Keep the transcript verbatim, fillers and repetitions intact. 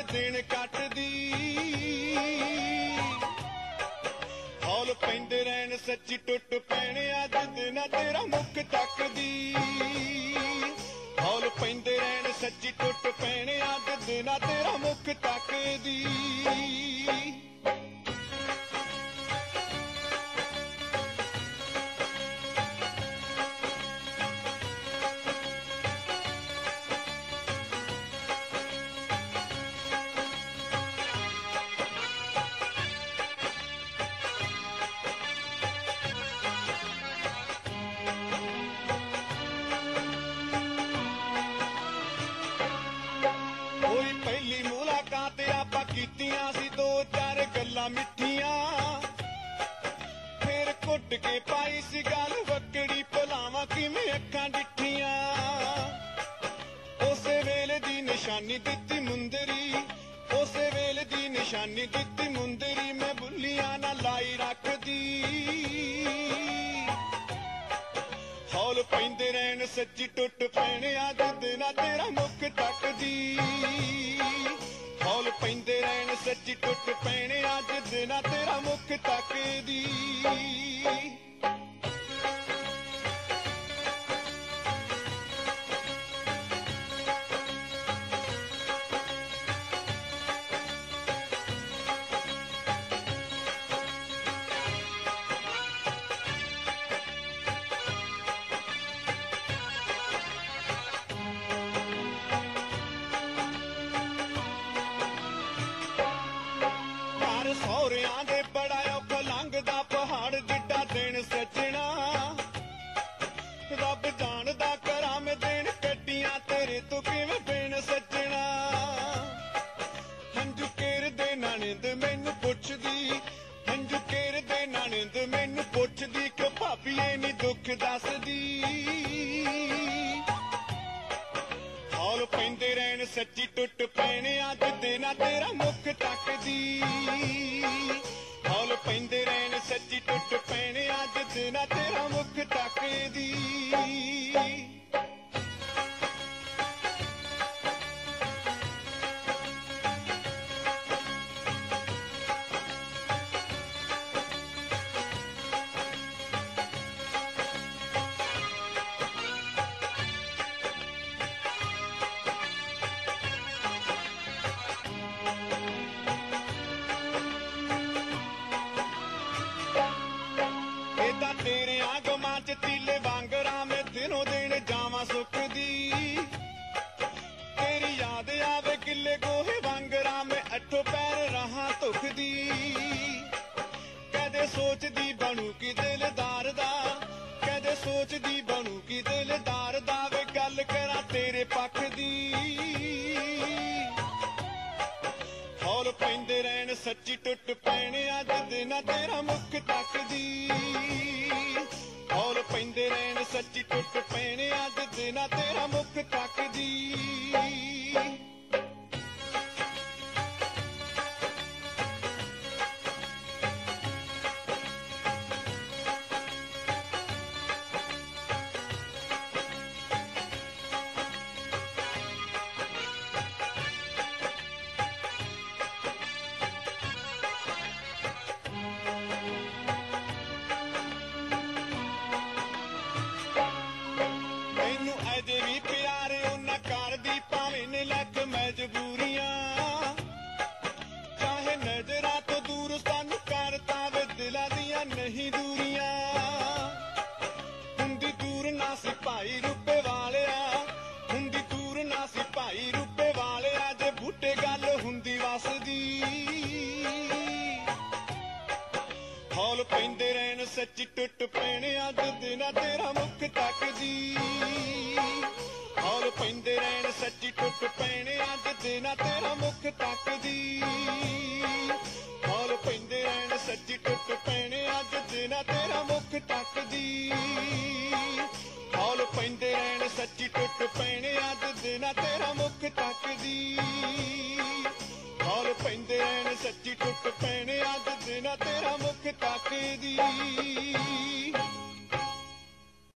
दिन कटदी हौल पैंदे रहन सच्ची टुट पैणे अज दिन तेरा मुख तकदी हौल पैंदे रहन सच्ची टुट पैणे अज दिन तेरा मुख तकदी पहली मुलाकात आपां कीतियां सी दो चार गल्लां मिठियां फिर घुट के पाई सी गल वकड़ी भुलावां किवें अखां डिठियां उस वेले दी निशानी दित्ती मुंदरी उस वेले दी निशानी दित्ती मुंदरी मैं बुलियां ना लाई रखदी हौल पैंदे रहन सच्ची टुट पैणे अज दिन तेरा मुख तकदी हौल पैंदे रहन सच्ची टुट पैणे अज दिन तेरा मुख तकदी सौरियां दे बड़ा औखा लंघदा पहाड़ जिड्डा दिन सजना रब जानदा करां मैं दिन कड्डियां तेरे तो किवें बिन सजना हंझू केरदे नानिंद मैनू पुछदी हंझू केरदे नानिंद मैनू पुछदी क्यों भाभीए नी दुख दसदी हौल पैंदे रहन सच्ची टुट पैणे अज दिन तेरा मुख तकदी हौल पैंदे रहन सच्ची टुट पैणे अज दिन तेरा मुख तकदी तेरे आगमां च तीले वांगरा मैं दिनों दिन जावां सुखदी तेरी याद आवे किले गोहे वांगरा मैं अठो पैर रहा धुखदी कदे सोचदी बनू की दिलदार दा कदे सोचदी बनू की दिलदार दा वे गल करा तेरे पक्ष दी हौल पैंदे रहन सच्ची टुट पैणे अज दिन तेरा मुख तकदी हौल पैंदे रहन सच्ची टुट पैणे अज दिन तेरा मुख तकदी अजे भी प्यार उन्ना करदी भावें ने लख मजबूरियां चाहे नजरा तो दूर सानू करता वे दिलां दियां नहीं दूरियां हुंदी दूर ना सिपाही रूपे वालिया हुंदी दूर ना सिपाही रूपे वालिया जे बूटे गल हुंदी वसदी हौल पैंदे रहन सच्ची टुट पैणे अज दिन तेरा मुख तकदी हौल पैंदे रहन सच्ची टुट पैणे अज दिन तेरा मुख तकदी हौल पैंदे रहन सच्ची टुट पैणे अज दिन तेरा मुख तकदी हौल पैंदे रहन सच्ची टुट पैणे अज दिन तेरा मुख तकदी हौल पैंदे रहन सच्ची टुट पैणे अज दिन तेरा मुख तकदी